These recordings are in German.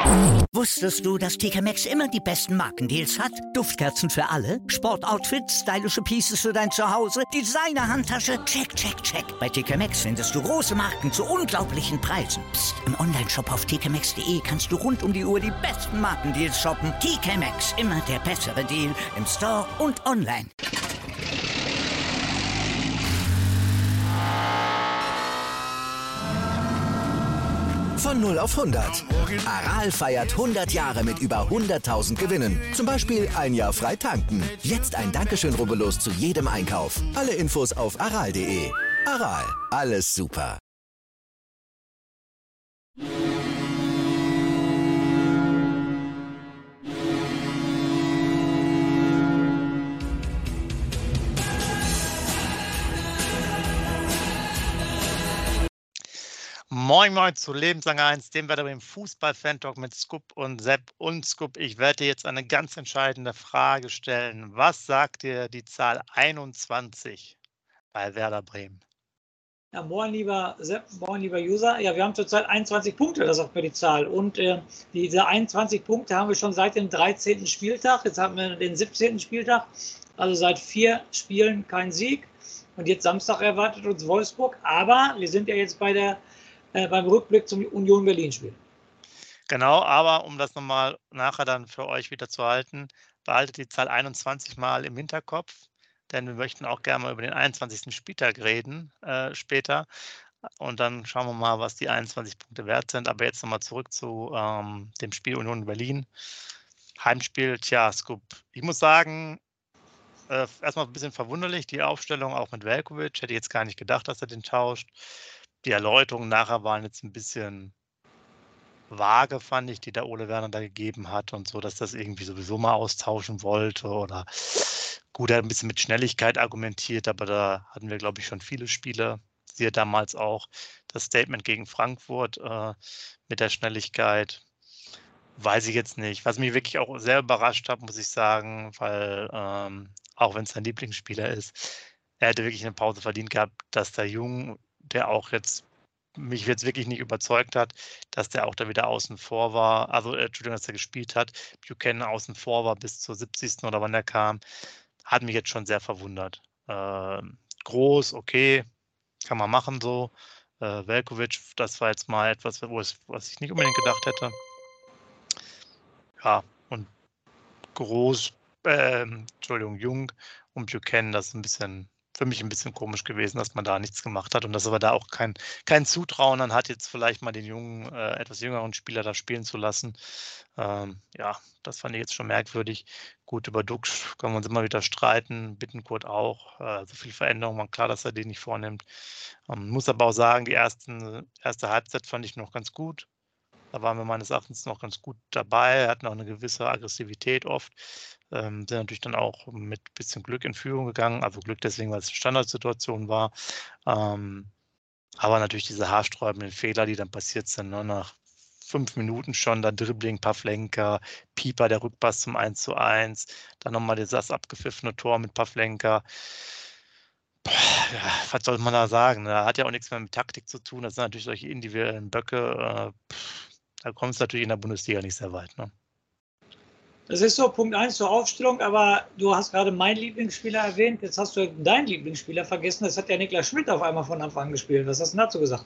Wusstest du, dass TK Maxx immer die besten Markendeals hat? Duftkerzen für alle, Sportoutfits, stylische Pieces für dein Zuhause, Designer-Handtasche, check, check, check. Bei TK Maxx findest du große Marken zu unglaublichen Preisen. Psst. Im Onlineshop auf tkmaxx.de kannst du rund um die Uhr die besten Markendeals shoppen. TK Maxx, immer der bessere Deal im Store und online. Von 0 auf 100. Aral feiert 100 Jahre mit über 100.000 Gewinnen. Zum Beispiel ein Jahr frei tanken. Jetzt ein Dankeschön, rubbellos zu jedem Einkauf. Alle Infos auf aral.de. Aral, alles super. Moin Moin zu Lebenslang 1, dem Wetter im Fußball-Fan-Talk mit Scoop und Sepp und Scoop. Ich werde dir jetzt eine ganz entscheidende Frage stellen. Was sagt dir die Zahl 21 bei Werder Bremen? Ja, moin lieber Sepp, moin lieber User. Ja, wir haben zurzeit 21 Punkte, das sagt mir die Zahl. Und diese 21 Punkte haben wir schon seit dem 13. Spieltag. Jetzt haben wir den 17. Spieltag, also seit 4 Spielen kein Sieg. Und jetzt Samstag erwartet uns Wolfsburg. Aber wir sind ja jetzt beim Rückblick zum Union Berlin-Spiel. Genau, aber um das nochmal nachher dann für euch wieder zu halten, behaltet die Zahl 21 mal im Hinterkopf, denn wir möchten auch gerne mal über den 21. Spieltag reden später. Und dann schauen wir mal, was die 21 Punkte wert sind. Aber jetzt nochmal zurück zu dem Spiel Union Berlin. Heimspiel, tja, Scoop. Ich muss sagen, erstmal ein bisschen verwunderlich, die Aufstellung auch mit Veljković. Hätte ich jetzt gar nicht gedacht, dass er den tauscht. Die Erläuterungen nachher waren jetzt ein bisschen vage, fand ich, die der Ole Werner da gegeben hat und so, dass das irgendwie sowieso mal austauschen wollte oder gut, er hat ein bisschen mit Schnelligkeit argumentiert, aber da hatten wir, glaube ich, schon viele Spiele. Siehe damals auch das Statement gegen Frankfurt mit der Schnelligkeit. Weiß ich jetzt nicht. Was mich wirklich auch sehr überrascht hat, muss ich sagen, weil auch wenn es sein Lieblingsspieler ist, er hätte wirklich eine Pause verdient gehabt, dass der Jung, der auch jetzt mich jetzt wirklich nicht überzeugt hat, dass der auch da wieder außen vor war, also Entschuldigung, dass er gespielt hat, Buchanan außen vor war bis zur 70. oder wann der kam, hat mich jetzt schon sehr verwundert. Groß, okay, kann man machen so. Veljković, das war jetzt mal etwas, was ich nicht unbedingt gedacht hätte. Ja, und Groß, Jung und Buchanan, das ist für mich ein bisschen komisch gewesen, dass man da nichts gemacht hat und dass aber da auch kein Zutrauen dann hat, jetzt vielleicht mal den jungen, etwas jüngeren Spieler da spielen zu lassen. Ja, das fand ich jetzt schon merkwürdig. Gut, über Dux können wir uns immer wieder streiten, Bittencourt auch. So viel Veränderung, war klar, dass er den nicht vornimmt. Muss aber auch sagen, die erste Halbzeit fand ich noch ganz gut. Da waren wir meines Erachtens noch ganz gut dabei, hatten auch eine gewisse Aggressivität oft, sind natürlich dann auch mit ein bisschen Glück in Führung gegangen, also Glück deswegen, weil es eine Standardsituation war. Aber natürlich diese haarsträubenden Fehler, die dann passiert sind, ne, nach 5 Minuten schon, dann Dribbling, Pavlenka, Pieper, der Rückpass zum 1:1, dann nochmal das abgepfiffene Tor mit Pavlenka. Ja, was soll man da sagen? Da hat ja auch nichts mehr mit Taktik zu tun. Das sind natürlich solche individuellen Böcke. Da kommt es natürlich in der Bundesliga nicht sehr weit. Ne? Das ist so Punkt 1 zur Aufstellung, aber du hast gerade meinen Lieblingsspieler erwähnt. Jetzt hast du deinen Lieblingsspieler vergessen. Das hat ja Niklas Schmidt auf einmal von Anfang an gespielt. Was hast du dazu gesagt?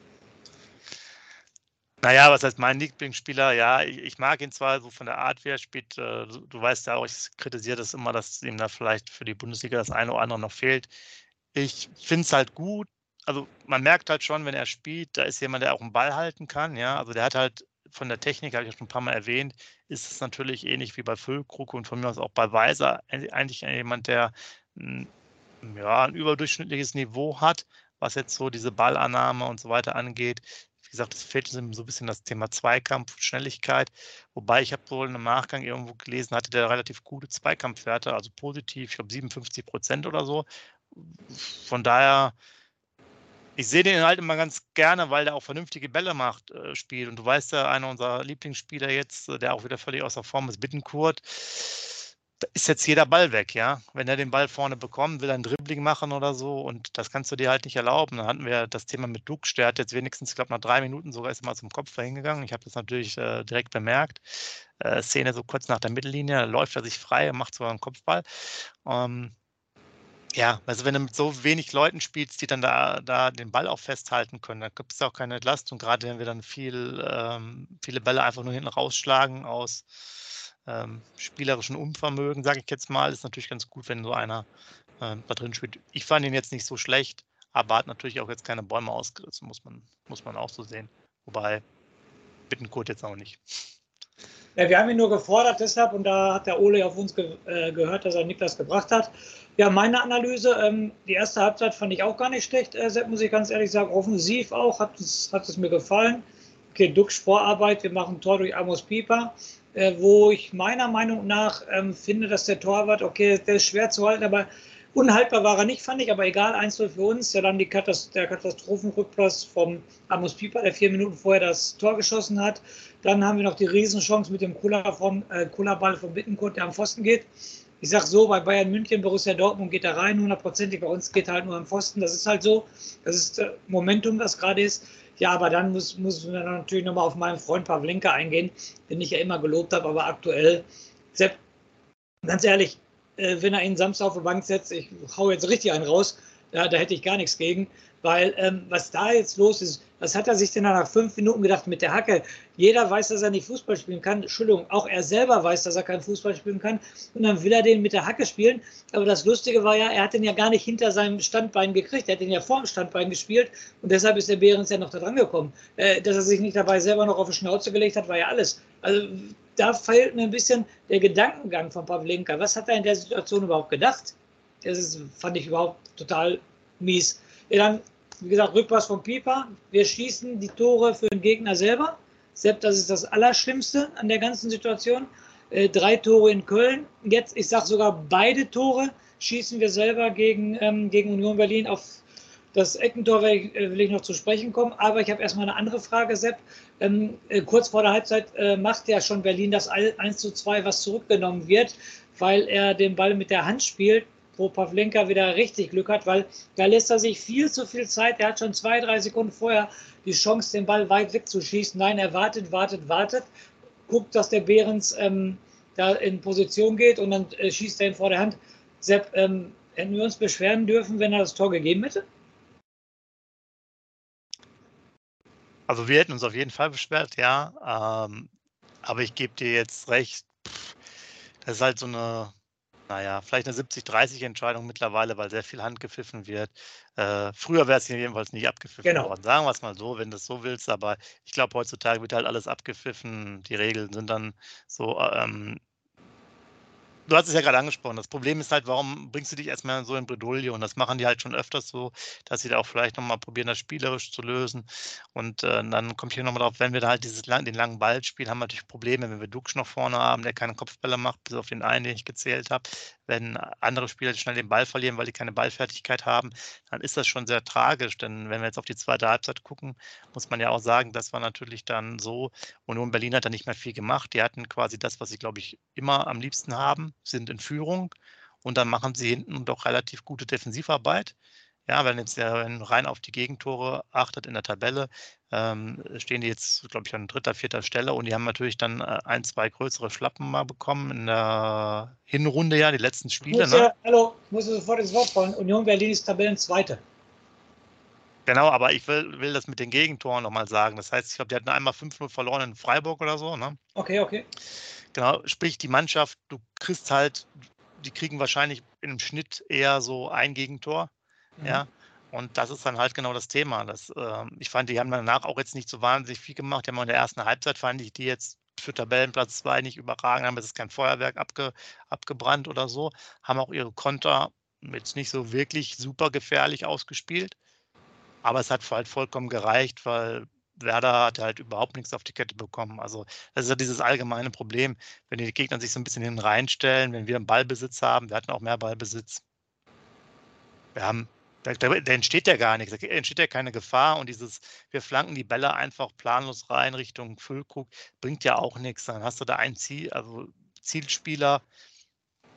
Naja, was heißt mein Lieblingsspieler? Ja, ich mag ihn zwar so von der Art, wie er spielt. Du weißt ja auch, ich kritisiere das immer, dass ihm da vielleicht für die Bundesliga das eine oder andere noch fehlt. Ich finde es halt gut. Also man merkt halt schon, wenn er spielt, da ist jemand, der auch einen Ball halten kann. Ja, also der hat halt von der Technik, habe ich ja schon ein paar Mal erwähnt, ist es natürlich ähnlich wie bei Füllkrug und von mir aus auch bei Weiser eigentlich jemand, der ein überdurchschnittliches Niveau hat, was jetzt so diese Ballannahme und so weiter angeht. Wie gesagt, es fehlt so ein bisschen das Thema Zweikampf, Schnelligkeit. Wobei ich habe wohl im Nachgang irgendwo gelesen, hatte der relativ gute Zweikampfwerte, also positiv, ich glaube 57% oder so. Von daher, ich sehe den halt immer ganz gerne, weil der auch vernünftige Bälle spielt. Und du weißt ja, einer unserer Lieblingsspieler jetzt, der auch wieder völlig außer Form ist, Bittencourt. da ist jetzt jeder Ball weg, ja. Wenn er den Ball vorne bekommt, will er ein Dribbling machen oder so und das kannst du dir halt nicht erlauben. Dann hatten wir das Thema mit Dux, der hat jetzt wenigstens, ich glaube, nach 3 Minuten sogar ist er mal zum Kopf hingegangen. Ich habe das natürlich direkt bemerkt. Szene so kurz nach der Mittellinie, da läuft er sich frei, macht sogar einen Kopfball. Ja, also wenn du mit so wenig Leuten spielst, die dann da den Ball auch festhalten können, dann gibt es auch keine Entlastung, gerade wenn wir dann viele Bälle einfach nur hinten rausschlagen aus spielerischen Unvermögen, sage ich jetzt mal, ist natürlich ganz gut, wenn so einer da drin spielt. Ich fand ihn jetzt nicht so schlecht, aber hat natürlich auch jetzt keine Bäume ausgerissen, muss man auch so sehen. Wobei Bittencourt jetzt auch nicht. Ja, wir haben ihn nur gefordert deshalb und da hat der Ole auf uns gehört, dass er Niklas gebracht hat. Ja, meine Analyse, die erste Halbzeit fand ich auch gar nicht schlecht, Sepp, muss ich ganz ehrlich sagen. Offensiv auch, hat es mir gefallen. Okay, Dux Vorarbeit, wir machen ein Tor durch Amos Pieper, wo ich meiner Meinung nach finde, dass der Torwart, okay, der ist schwer zu halten, aber unhaltbar war er nicht, fand ich, aber egal, 1-0 für uns. Ja, dann der Katastrophenrückpass vom Amos Pieper, der 4 Minuten vorher das Tor geschossen hat. Dann haben wir noch die Riesenchance mit dem Kullerball von Bittencourt, der am Pfosten geht. Ich sage so, bei Bayern München, Borussia Dortmund geht da rein, 100%. Bei uns geht halt nur am Pfosten. Das ist halt so. Das ist Momentum, das gerade ist. Ja, aber dann muss man natürlich nochmal auf meinen Freund Pavlenka eingehen, den ich ja immer gelobt habe, aber aktuell, Sepp, ganz ehrlich, wenn er ihn Samstag auf die Bank setzt, ich hau jetzt richtig einen raus, da hätte ich gar nichts gegen, weil was da jetzt los ist, was hat er sich denn nach 5 Minuten gedacht mit der Hacke? Jeder weiß, dass er nicht Fußball spielen kann. Entschuldigung, auch er selber weiß, dass er kein Fußball spielen kann. Und dann will er den mit der Hacke spielen. Aber das Lustige war ja, er hat den ja gar nicht hinter seinem Standbein gekriegt. Er hat den ja vor dem Standbein gespielt. Und deshalb ist der Behrens ja noch da dran gekommen. Dass er sich nicht dabei selber noch auf die Schnauze gelegt hat, war ja alles. Also da fehlt mir ein bisschen der Gedankengang von Pavlenka. Was hat er in der Situation überhaupt gedacht? Fand ich überhaupt total mies. Ja, dann, wie gesagt, Rückpass von Pieper. Wir schießen die Tore für den Gegner selber. Sepp, das ist das Allerschlimmste an der ganzen Situation. 3 Tore in Köln. Jetzt, ich sage sogar, beide Tore schießen wir selber gegen Union Berlin. Auf das Eckentor will ich noch zu sprechen kommen. Aber ich habe erstmal eine andere Frage, Sepp. Kurz vor der Halbzeit macht ja schon Berlin das 1:2, was zurückgenommen wird, weil er den Ball mit der Hand spielt, wo Pavlenka wieder richtig Glück hat, weil da lässt er sich viel zu viel Zeit. Er hat schon 2-3 Sekunden vorher die Chance, den Ball weit wegzuschießen. Nein, er wartet, guckt, dass der Behrens da in Position geht und dann schießt er ihn vor der Hand. Sepp, hätten wir uns beschweren dürfen, wenn er das Tor gegeben hätte? Also wir hätten uns auf jeden Fall beschwert, ja. Aber ich gebe dir jetzt recht, das ist halt so eine, naja, vielleicht eine 70-30-Entscheidung mittlerweile, weil sehr viel Hand gepfiffen wird. Früher wäre es jedenfalls nicht abgepfiffen worden, sagen wir es mal so, wenn du es so willst. Aber ich glaube, heutzutage wird halt alles abgepfiffen. Die Regeln sind dann so, du hast es ja gerade angesprochen. Das Problem ist halt, warum bringst du dich erstmal so in Bredouille? Und das machen die halt schon öfters so, dass sie da auch vielleicht nochmal probieren, das spielerisch zu lösen. Und dann kommt hier nochmal drauf, wenn wir da halt den langen Ball spielen, haben wir natürlich Probleme, wenn wir Dux noch vorne haben, der keine Kopfbälle macht, bis auf den einen, den ich gezählt habe. Wenn andere Spieler schnell den Ball verlieren, weil die keine Ballfertigkeit haben, dann ist das schon sehr tragisch. Denn wenn wir jetzt auf die zweite Halbzeit gucken, muss man ja auch sagen, das war natürlich dann so, Union Berlin hat da nicht mehr viel gemacht. Die hatten quasi das, was sie, glaube ich, immer am liebsten haben, sind in Führung und dann machen sie hinten doch relativ gute Defensivarbeit. Ja, wenn rein auf die Gegentore achtet in der Tabelle, stehen die jetzt, glaube ich, an 3., 4. Stelle und die haben natürlich dann 1, 2 größere Schlappen mal bekommen in der Hinrunde, ja, die letzten Spiele. Ich muss sofort ins Wort fallen. Union Berlin ist Tabellenzweite. Genau, aber ich will das mit den Gegentoren nochmal sagen. Das heißt, ich glaube, die hatten einmal 5-0 verloren in Freiburg oder so, ne? Okay. Genau, sprich die Mannschaft, du kriegst halt, die kriegen wahrscheinlich im Schnitt eher so ein Gegentor, ja. Und das ist dann halt genau das Thema. Ich fand, die haben danach auch jetzt nicht so wahnsinnig viel gemacht. Die haben auch in der ersten Halbzeit, fand ich, die jetzt für Tabellenplatz 2 nicht überragend haben. Es ist kein Feuerwerk abgebrannt oder so. Haben auch ihre Konter jetzt nicht so wirklich super gefährlich ausgespielt. Aber es hat halt vollkommen gereicht, weil Werder hat halt überhaupt nichts auf die Kette bekommen. Also das ist ja dieses allgemeine Problem, wenn die Gegner sich so ein bisschen hinten reinstellen, wenn wir einen Ballbesitz haben, wir hatten auch mehr Ballbesitz. Da entsteht ja gar nichts, da entsteht ja keine Gefahr und wir flanken die Bälle einfach planlos rein Richtung Füllkrug, bringt ja auch nichts. Dann hast du da einen Zielspieler,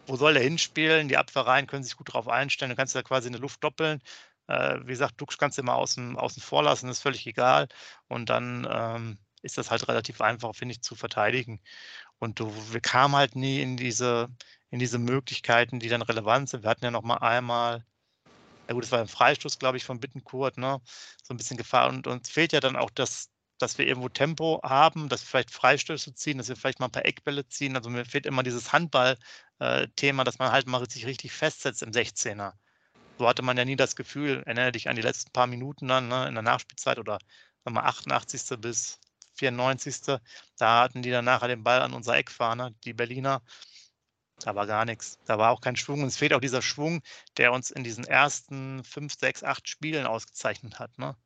wo soll der hinspielen? Die Abwehrreihen können sich gut darauf einstellen. Du kannst ja quasi in der Luft doppeln. Wie gesagt, Dux kannst du immer außen vor lassen, ist völlig egal. Und dann ist das halt relativ einfach, finde ich, zu verteidigen. Und wir kamen halt nie in diese Möglichkeiten, die dann relevant sind. Wir hatten ja noch mal einmal, ja gut, das war ein Freistoß, glaube ich, von Bittencourt, ne? So ein bisschen Gefahr. Und uns fehlt ja dann auch dass wir irgendwo Tempo haben, dass wir vielleicht Freistöße ziehen, dass wir vielleicht mal ein paar Eckbälle ziehen. Also mir fehlt immer dieses Handball-Thema, dass man halt mal sich richtig festsetzt im 16er. So hatte man ja nie das Gefühl, erinnere dich an die letzten paar Minuten dann, ne, in der Nachspielzeit oder sagen wir 88. bis 94. Da hatten die dann nachher den Ball an unserer Eckfahne, die Berliner. Da war gar nichts. Da war auch kein Schwung. Und es fehlt auch dieser Schwung, der uns in diesen ersten 5, 6, 8 Spielen ausgezeichnet hat, ne?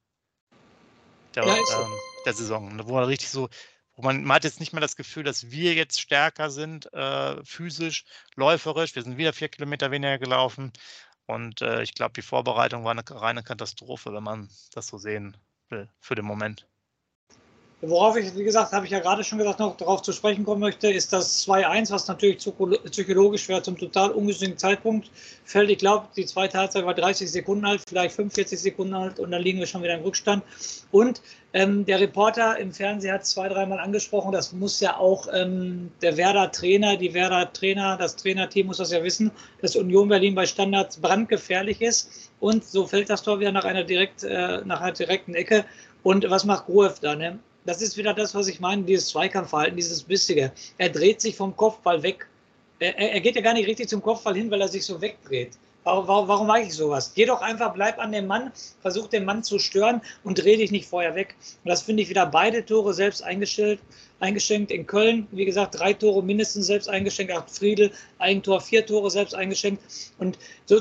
Der Saison. Wo man richtig so, man hat jetzt nicht mehr das Gefühl, dass wir jetzt stärker sind, physisch, läuferisch. Wir sind wieder 4 Kilometer weniger gelaufen. Und ich glaube, die Vorbereitung war eine reine Katastrophe, wenn man das so sehen will, für den Moment. Worauf ich, wie gesagt, habe ich ja gerade schon gesagt, noch darauf zu sprechen kommen möchte, ist das 2-1, was natürlich psychologisch schwer zum total ungünstigen Zeitpunkt fällt. Ich glaube, die zweite Halbzeit war 30 Sekunden alt, vielleicht 45 Sekunden alt und dann liegen wir schon wieder im Rückstand. Und der Reporter im Fernsehen hat es 2-3 Mal angesprochen, das muss ja auch der Werder-Trainer, das Trainerteam muss das ja wissen, dass Union Berlin bei Standards brandgefährlich ist. Und so fällt das Tor wieder nach einer direkten Ecke. Und was macht Gruev da, ne? Das ist wieder das, was ich meine, dieses Zweikampfverhalten, dieses Bissige. Er dreht sich vom Kopfball weg. Er geht ja gar nicht richtig zum Kopfball hin, weil er sich so wegdreht. Warum mache ich sowas? Geh doch einfach, bleib an dem Mann, versuch den Mann zu stören und dreh dich nicht vorher weg. Und das finde ich wieder beide Tore selbst eingeschenkt. In Köln, wie gesagt, 3 Tore mindestens selbst eingeschenkt. Auch Friedl, Eigentor, 4 Tore selbst eingeschenkt. Und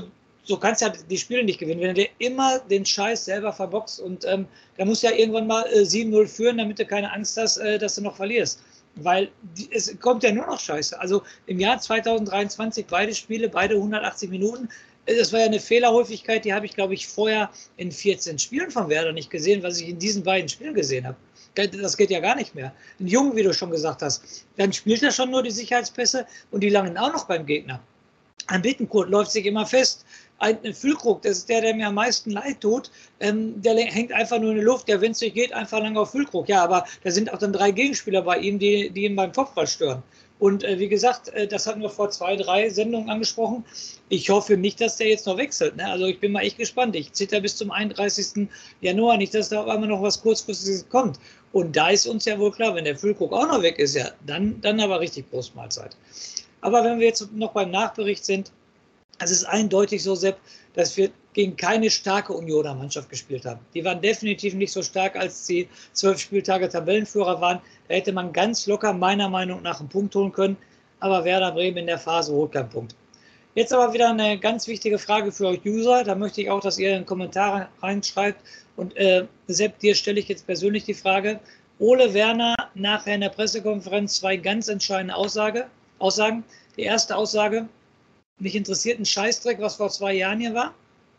so kannst du ja die Spiele nicht gewinnen, wenn du dir immer den Scheiß selber verboxt. Und da musst du ja irgendwann mal 7-0 führen, damit du keine Angst hast, dass du noch verlierst. Weil es kommt ja nur noch Scheiße. Also im Jahr 2023 beide Spiele, beide 180 Minuten. Das war ja eine Fehlerhäufigkeit, die habe ich, glaube ich, vorher in 14 Spielen von Werder nicht gesehen, was ich in diesen beiden Spielen gesehen habe. Das geht ja gar nicht mehr. Ein Jungen, wie du schon gesagt hast, dann spielt er schon nur die Sicherheitspässe und die langen auch noch beim Gegner. Ein Bittencourt läuft sich immer fest. Ein Füllkrug, das ist der mir am meisten leid tut, der hängt einfach nur in der Luft, der, wenn es nicht geht, einfach lang auf Füllkrug. Ja, aber da sind auch dann 3 Gegenspieler bei ihm, die ihn beim Kopfball stören. Und wie gesagt, das hatten wir vor 2, 3 Sendungen angesprochen. Ich hoffe nicht, dass der jetzt noch wechselt. Ne? Also ich bin mal echt gespannt. Ich zitter bis zum 31. Januar nicht, dass da auf einmal noch was Kurzfristiges kommt. Und da ist uns ja wohl klar, wenn der Füllkrug auch noch weg ist, ja, dann aber richtig Großmahlzeit. Aber wenn wir jetzt noch beim Nachbericht sind, es ist eindeutig so, Sepp, dass wir gegen keine starke Unioner Mannschaft gespielt haben. Die waren definitiv nicht so stark, als die 12 Spieltage Tabellenführer waren. Da hätte man ganz locker meiner Meinung nach einen Punkt holen können. Aber Werder Bremen in der Phase holt keinen Punkt. Jetzt aber wieder eine ganz wichtige Frage für euch User. Da möchte ich auch, dass ihr einen Kommentar reinschreibt. Und Sepp, dir stelle ich jetzt persönlich die Frage. Ole Werner nachher in der Pressekonferenz 2 ganz entscheidende Aussagen. Die erste Aussage: Mich interessiert ein Scheißdreck, was vor 2 Jahren hier war.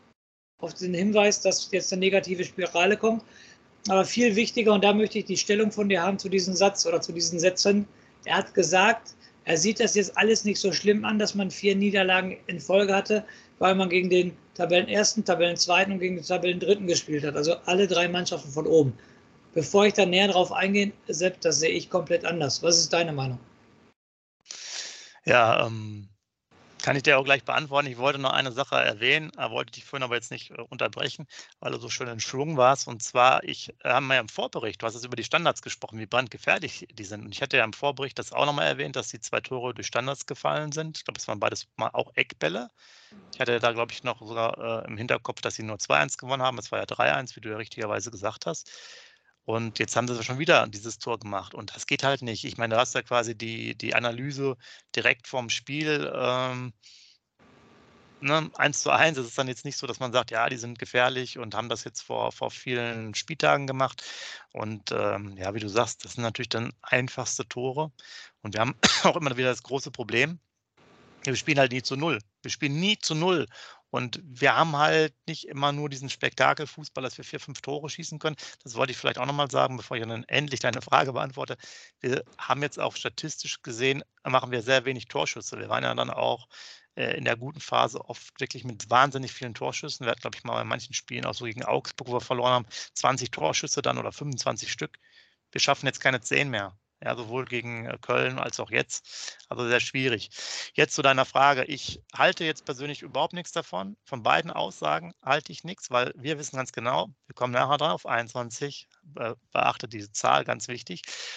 Auf den Hinweis, dass jetzt eine negative Spirale kommt. Aber viel wichtiger, und da möchte ich die Stellung von dir haben zu diesem Satz oder zu diesen Sätzen. Er hat gesagt, er sieht das jetzt alles nicht so schlimm an, dass man 4 Niederlagen in Folge hatte, weil man gegen den Tabellenersten, Tabellenzweiten und gegen den Tabellendritten gespielt hat. Also alle 3 Mannschaften von oben. Bevor ich da näher drauf eingehe, Sepp, das sehe ich komplett anders. Was ist deine Meinung? Ja, kann ich dir auch gleich beantworten. Ich wollte noch eine Sache erwähnen, wollte dich vorhin aber jetzt nicht unterbrechen, weil du so schön in Schwung warst. Und zwar, haben wir ja im Vorbericht, du hast jetzt über die Standards gesprochen, wie brandgefährlich die sind. Und ich hatte ja im Vorbericht das auch nochmal erwähnt, dass die 2 Tore durch Standards gefallen sind. Ich glaube, es waren beides mal auch Eckbälle. Ich hatte da, glaube ich, noch sogar im Hinterkopf, dass sie nur 2-1 gewonnen haben. Es war ja 3-1, wie du ja richtigerweise gesagt hast. Und jetzt haben sie schon wieder dieses Tor gemacht. Und das geht halt nicht. Ich meine, du hast ja quasi die Analyse direkt vorm Spiel. 1:1. Es ist dann jetzt nicht so, dass man sagt, ja, die sind gefährlich und haben das jetzt vor vielen Spieltagen gemacht. Und ja, wie du sagst, das sind natürlich dann einfachste Tore. Und wir haben auch immer wieder das große Problem. Wir spielen halt nie zu 0. Wir spielen nie zu 0. Und wir haben halt nicht immer nur diesen Spektakelfußball, dass wir 4, 5 Tore schießen können. Das wollte ich vielleicht auch nochmal sagen, bevor ich dann endlich deine Frage beantworte. Wir haben jetzt auch statistisch gesehen, machen wir sehr wenig Torschüsse. Wir waren ja dann auch in der guten Phase oft wirklich mit wahnsinnig vielen Torschüssen. Wir hatten, glaube ich, mal bei manchen Spielen auch so gegen Augsburg, wo wir verloren haben, 20 Torschüsse dann oder 25 Stück. Wir schaffen jetzt keine 10 mehr. Ja, sowohl gegen Köln als auch jetzt. Also sehr schwierig. Jetzt zu deiner Frage. Ich halte jetzt persönlich überhaupt nichts davon. Von beiden Aussagen halte ich nichts, weil wir wissen ganz genau, wir kommen nachher drauf, 21, beachtet diese Zahl, ganz wichtig.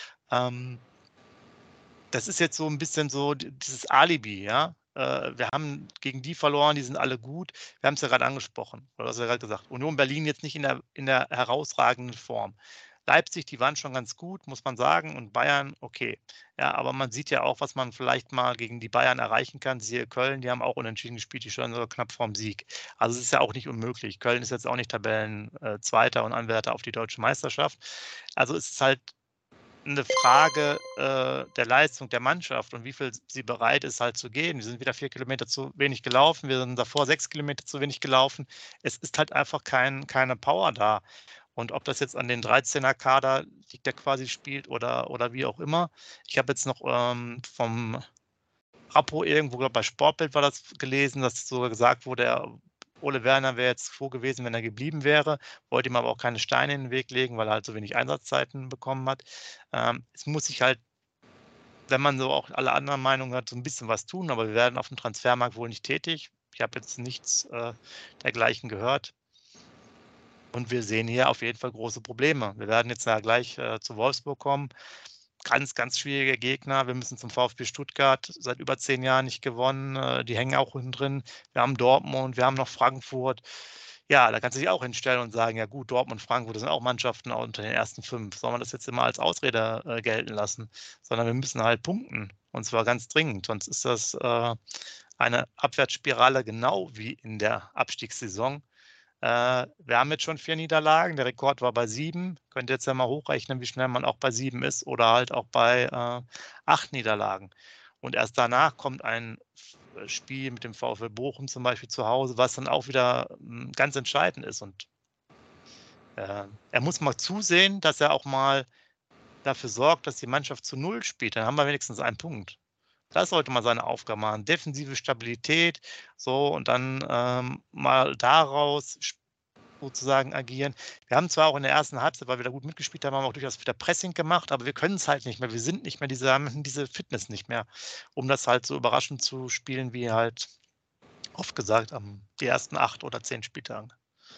Das ist jetzt so ein bisschen so dieses Alibi, ja. Wir haben gegen die verloren, die sind alle gut. Wir haben es ja gerade angesprochen, oder was wir gerade gesagt. Union Berlin jetzt nicht in der herausragenden Form. Leipzig, die waren schon ganz gut, muss man sagen, und Bayern, okay. Ja, aber man sieht ja auch, was man vielleicht mal gegen die Bayern erreichen kann. Siehe Köln, die haben auch unentschieden gespielt, die stehen sogar knapp vorm Sieg. Also es ist ja auch nicht unmöglich. Köln ist jetzt auch nicht Tabellenzweiter und Anwärter auf die deutsche Meisterschaft. Also es ist halt eine Frage der Leistung der Mannschaft und wie viel sie bereit ist halt zu gehen. Wir sind wieder 4 Kilometer zu wenig gelaufen, wir sind davor 6 Kilometer zu wenig gelaufen. Es ist halt einfach keine Power da. Und ob das jetzt an den 13er-Kader liegt, der quasi spielt oder wie auch immer. Ich habe jetzt noch vom Rappo irgendwo, glaube bei Sportbild war das gelesen, dass sogar gesagt wurde, Ole Werner wäre jetzt froh gewesen, wenn er geblieben wäre, wollte ihm aber auch keine Steine in den Weg legen, weil er halt so wenig Einsatzzeiten bekommen hat. Es muss sich halt, wenn man so auch alle anderen Meinungen hat, so ein bisschen was tun, aber wir werden auf dem Transfermarkt wohl nicht tätig. Ich habe jetzt nichts dergleichen gehört. Und wir sehen hier auf jeden Fall große Probleme. Wir werden jetzt ja gleich zu Wolfsburg kommen. Ganz, ganz schwierige Gegner. Wir müssen zum VfB Stuttgart, seit über 10 Jahren nicht gewonnen. Die hängen auch unten drin. Wir haben Dortmund, wir haben noch Frankfurt. Ja, da kannst du dich auch hinstellen und sagen, ja gut, Dortmund und Frankfurt, das sind auch Mannschaften unter den ersten 5. Soll man das jetzt immer als Ausrede gelten lassen? Sondern wir müssen halt punkten. Und zwar ganz dringend. Sonst ist das eine Abwärtsspirale, genau wie in der Abstiegssaison. Wir haben jetzt schon 4 Niederlagen, der Rekord war bei 7. Könnt ihr jetzt ja mal hochrechnen, wie schnell man auch bei 7 ist oder halt auch bei 8 Niederlagen. Und erst danach kommt ein Spiel mit dem VfL Bochum zum Beispiel zu Hause, was dann auch wieder ganz entscheidend ist. Und er muss mal zusehen, dass er auch mal dafür sorgt, dass die Mannschaft zu 0 spielt. Dann haben wir wenigstens einen Punkt. Das sollte mal seine Aufgabe machen. Defensive Stabilität, so, und dann mal daraus sozusagen agieren. Wir haben zwar auch in der ersten Halbzeit, weil wir da gut mitgespielt haben, auch durchaus wieder Pressing gemacht, aber wir können es halt nicht mehr. Wir sind nicht mehr haben diese Fitness nicht mehr, um das halt so überraschend zu spielen, wie halt oft gesagt die ersten 8 oder 10 Spieltagen.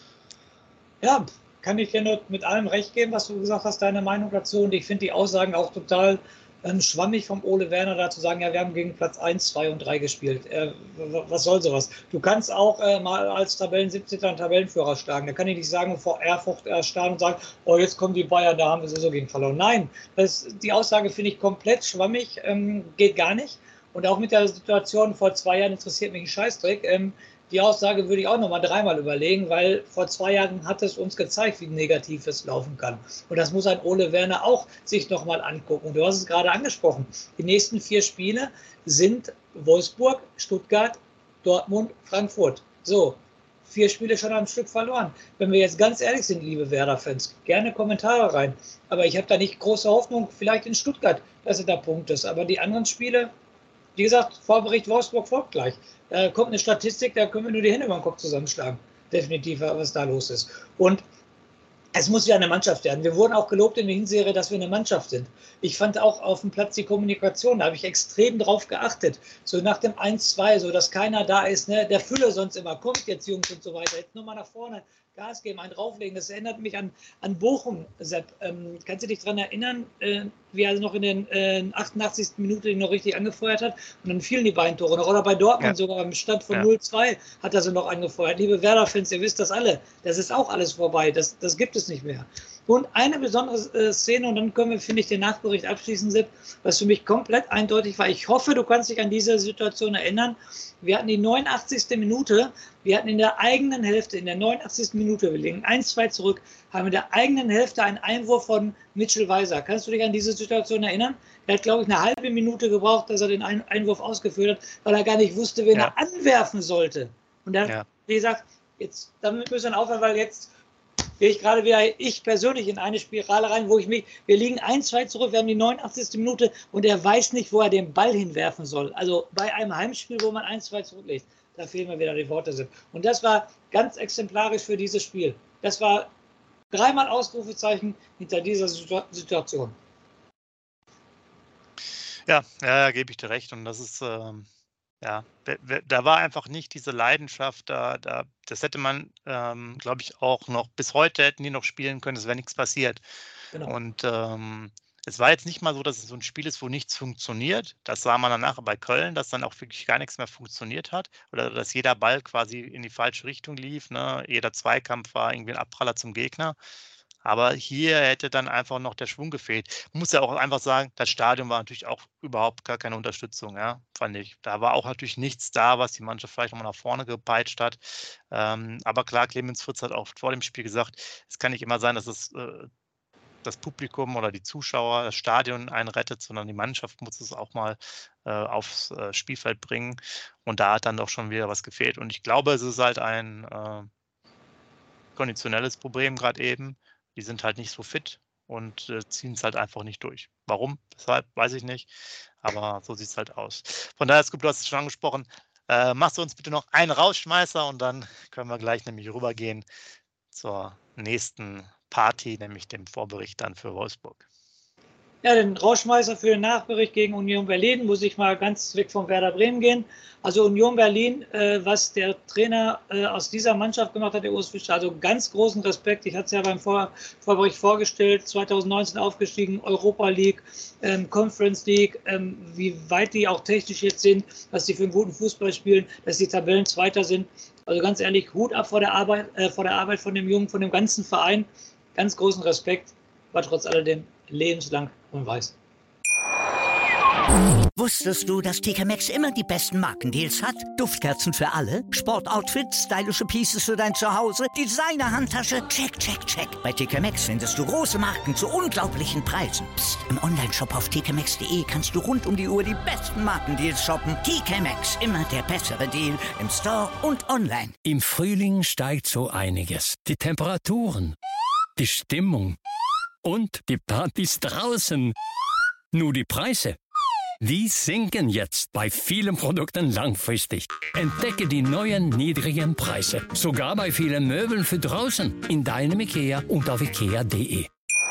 Ja, kann ich dir nur mit allem recht geben, was du gesagt hast, deine Meinung dazu. Und ich finde die Aussagen auch total schwammig vom Ole Werner, da zu sagen, ja, wir haben gegen Platz 1, 2 und 3 gespielt. Was soll sowas? Du kannst auch mal als 17. einen Tabellenführer schlagen. Da kann ich nicht sagen, vor Erfurt starten und sagen, oh, jetzt kommen die Bayern, da haben wir sowieso gegen verloren. Nein, die Aussage finde ich komplett schwammig, geht gar nicht. Und auch mit der Situation vor 2 Jahren interessiert mich ein Scheißdreck. Die Aussage würde ich auch noch mal 3-mal überlegen, weil vor 2 Jahren hat es uns gezeigt, wie negativ es laufen kann. Und das muss ein Ole Werner auch sich noch mal angucken. Du hast es gerade angesprochen. Die nächsten 4 Spiele sind Wolfsburg, Stuttgart, Dortmund, Frankfurt. So, 4 Spiele schon am Stück verloren. Wenn wir jetzt ganz ehrlich sind, liebe Werder-Fans, gerne Kommentare rein. Aber ich habe da nicht große Hoffnung, vielleicht in Stuttgart, dass er da Punkt ist. Aber die anderen Spiele, wie gesagt, Vorbericht Wolfsburg folgt gleich. Da kommt eine Statistik, da können wir nur die Hände über den Kopf zusammenschlagen. Definitiv, was da los ist. Und es muss ja eine Mannschaft werden. Wir wurden auch gelobt in der Hinserie, dass wir eine Mannschaft sind. Ich fand auch auf dem Platz die Kommunikation, da habe ich extrem drauf geachtet. So nach dem 1-2, so dass keiner da ist, ne, der Fülle sonst immer kommt jetzt, Jungs und so weiter. Jetzt nur mal nach vorne, Gas geben, einen drauflegen. Das erinnert mich an Bochum, Sepp. Kannst du dich daran erinnern, wie er noch in den 88. Minute noch richtig angefeuert hat? Und dann fielen die beiden Tore noch. Oder bei Dortmund sogar im Stand von 0-2 hat er sie noch angefeuert. Liebe Werder-Fans, ihr wisst das alle. Das ist auch alles vorbei. Das gibt es nicht mehr. Und eine besondere Szene, und dann können wir, finde ich, den Nachbericht abschließen, Sepp, was für mich komplett eindeutig war. Ich hoffe, du kannst dich an diese Situation erinnern. Wir hatten die 89. Minute, wir hatten in der eigenen Hälfte, in der 89. Minute, wir liegen 1-2 zurück, haben in der eigenen Hälfte einen Einwurf von Mitchell Weiser. Kannst du dich an diese Situation erinnern? Er hat, glaube ich, eine halbe Minute gebraucht, dass er den Einwurf ausgeführt hat, weil er gar nicht wusste, wen er anwerfen sollte. Und er wie gesagt, jetzt damit müssen wir aufhören, weil jetzt gehe ich gerade wieder, ich persönlich, in eine Spirale rein, wir liegen 1-2 zurück, wir haben die 89. Minute und er weiß nicht, wo er den Ball hinwerfen soll. Also bei einem Heimspiel, wo man 1-2 zurücklegt, da fehlen mir wieder die Worte. Und das war ganz exemplarisch für dieses Spiel. Das war 3-mal Ausrufezeichen hinter dieser Situation. Ja, gebe ich dir recht. Und das ist, da war einfach nicht diese Leidenschaft. Das hätte man, glaube ich, auch noch, bis heute hätten die noch spielen können, es wäre nichts passiert. Genau. Und es war jetzt nicht mal so, dass es so ein Spiel ist, wo nichts funktioniert. Das sah man danach bei Köln, dass dann auch wirklich gar nichts mehr funktioniert hat. Oder dass jeder Ball quasi in die falsche Richtung lief. Ne? Jeder Zweikampf war irgendwie ein Abpraller zum Gegner. Aber hier hätte dann einfach noch der Schwung gefehlt. Man muss ja auch einfach sagen, das Stadion war natürlich auch überhaupt gar keine Unterstützung, ja, fand ich. Da war auch natürlich nichts da, was die Mannschaft vielleicht nochmal nach vorne gepeitscht hat. Aber klar, Clemens Fritz hat auch vor dem Spiel gesagt, es kann nicht immer sein, dass das Publikum oder die Zuschauer das Stadion einen rettet, sondern die Mannschaft muss es auch mal aufs Spielfeld bringen. Und da hat dann doch schon wieder was gefehlt. Und ich glaube, es ist halt ein konditionelles Problem gerade eben. Die sind halt nicht so fit und ziehen es halt einfach nicht durch. Warum? Weshalb? Weiß ich nicht. Aber so sieht es halt aus. Von daher, Scoop, du hast es schon angesprochen. Machst du uns bitte noch einen Rausschmeißer und dann können wir gleich nämlich rübergehen zur nächsten Party, nämlich dem Vorbericht dann für Wolfsburg. Ja, den Rausschmeißer für den Nachbericht gegen Union Berlin muss ich mal ganz weg vom Werder Bremen gehen. Also Union Berlin, was der Trainer aus dieser Mannschaft gemacht hat, der Urs Fischer, also ganz großen Respekt. Ich hatte es ja beim Vorbericht vorgestellt, 2019 aufgestiegen, Europa League, Conference League, wie weit die auch technisch jetzt sind, dass die für einen guten Fußball spielen, dass die Tabellenzweiter sind. Also ganz ehrlich, Hut ab vor der Arbeit von dem Jungen, von dem ganzen Verein. Ganz großen Respekt, aber trotz alledem lebenslang und weiß. Wusstest du, dass TK Maxx immer die besten Markendeals hat? Duftkerzen für alle, Sportoutfits, stylische Pieces für dein Zuhause, Designer-Handtasche, check, check, check. Bei TK Maxx findest du große Marken zu unglaublichen Preisen. Psst. Im Onlineshop auf tkmaxx.de kannst du rund um die Uhr die besten Markendeals shoppen. TK Maxx, immer der bessere Deal im Store und online. Im Frühling steigt so einiges. Die Temperaturen, die Stimmung und die Partys draußen. Nur die Preise, die sinken jetzt bei vielen Produkten langfristig. Entdecke die neuen niedrigen Preise. Sogar bei vielen Möbeln für draußen. In deinem IKEA und auf ikea.de.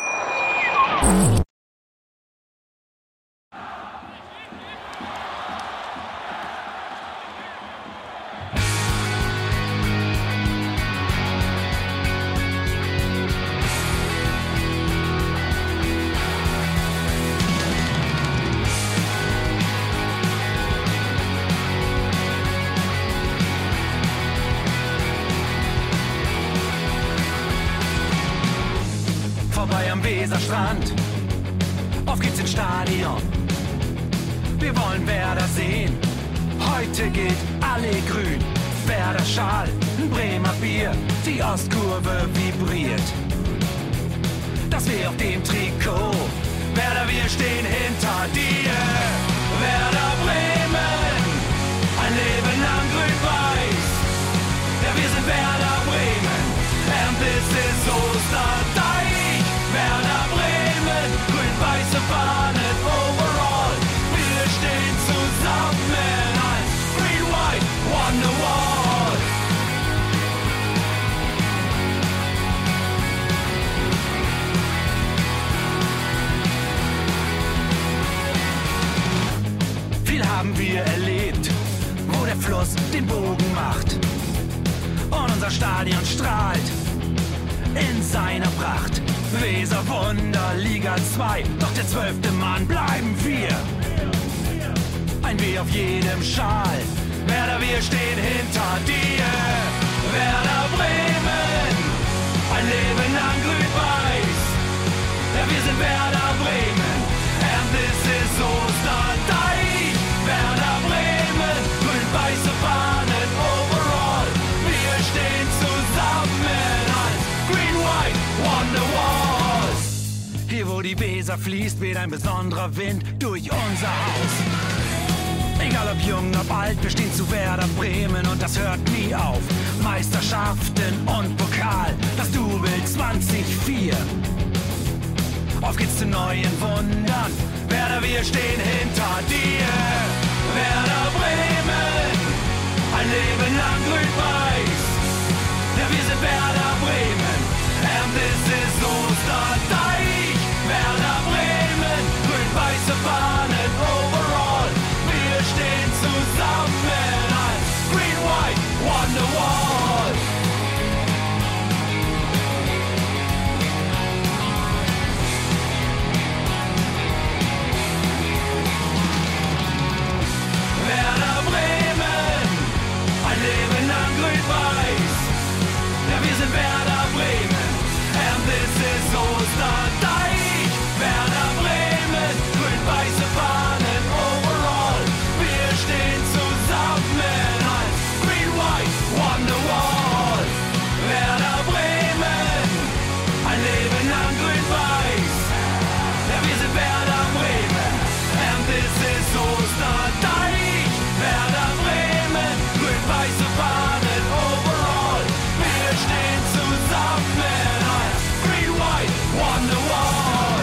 Vorbei am Weserstrand, auf geht's ins Stadion. Wir wollen Werder sehen, heute geht alle grün. Werder Schal, ein Bremer Bier, die Ostkurve vibriert. Das weh auf dem Trikot, Werder, wir stehen hinter dir. Werder Bremen, ein Leben lang grün-weiß. Ja, wir sind Werder Bremen, and this is Osterdeich. Werder Bremen, grün-weiße Fahnen overall. Wir stehen zusammen als Green-White Wonderwall. Viel haben wir erlebt, wo der Fluss den Bogen macht. Und unser Stadion strahlt in seiner Pracht. Weser Wunder, Liga 2, doch der 12. Mann bleiben wir. Ein W auf jedem Schal, Werder, wir stehen hinter dir. Werder Bremen, ein Leben lang grün-weiß. Ja, wir sind Werder Bremen, and this is Osterdeich. Werder Bremen, grün-weiße Fahnen overall. Wir stehen zusammen als Green-White Wonderwalls. Hier wo die Weser fließt, weht ein besonderer Wind durch unser Haus. Egal ob jung, ob alt, wir stehen zu Werder Bremen und das hört nie auf. Meisterschaften und Pokal, das Double 2004. Auf geht's zu neuen Wundern. Werder, wir stehen hinter dir. Werder Bremen, ein Leben lang grün-weiß. Ja, wir sind Werder Bremen, and this is Osterdeich. Werder Bremen, grün-weiße Fahnen overall. Wir stehen zusammen als Green-White Wonderwall. Werder Bremen, ein Leben lang grün-weiß. Ja, wir sind Werder Bremen, and this is Osterdeich. Werder Bremen, grün-weiße Fahnen overall. Wir stehen zusammen als Green-White Wonderwall. Werder Bremen, ein Leben lang grün-weiß. Ja, wir sind Werder Bremen, and this is Osterdeich. Werder Bremen, grün-weiße Fahnen overall. Wir stehen zusammen als Green-White Wonderwall.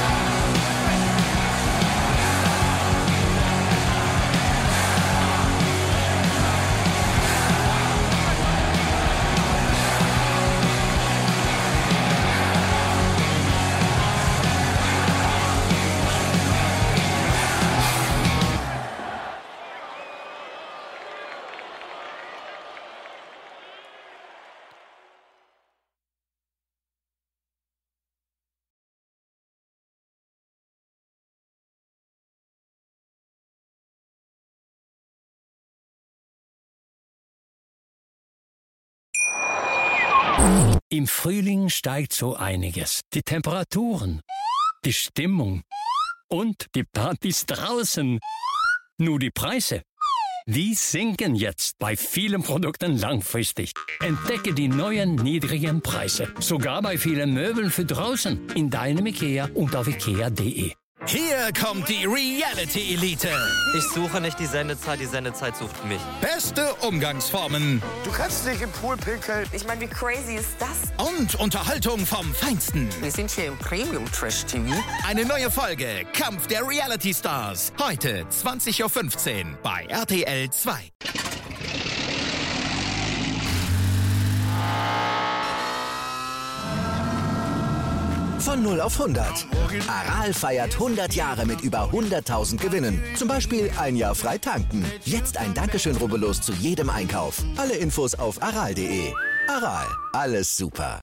Im Frühling steigt so einiges. Die Temperaturen, die Stimmung und die Partys draußen. Nur die Preise, die sinken jetzt bei vielen Produkten langfristig. Entdecke die neuen niedrigen Preise. Sogar bei vielen Möbeln für draußen. In deinem Ikea und auf ikea.de. Hier kommt die Reality-Elite. Ich suche nicht die Sendezeit sucht mich. Beste Umgangsformen. Du kannst nicht im Pool pinkeln. Ich meine, wie crazy ist das? Und Unterhaltung vom Feinsten. Wir sind hier im Premium-Trash-TV. Eine neue Folge Kampf der Reality-Stars. Heute 20.15 Uhr bei RTL 2. Von 0 auf 100. Aral feiert 100 Jahre mit über 100.000 Gewinnen. Zum Beispiel ein Jahr frei tanken. Jetzt ein Dankeschön, rubbellos zu jedem Einkauf. Alle Infos auf aral.de. Aral, alles super.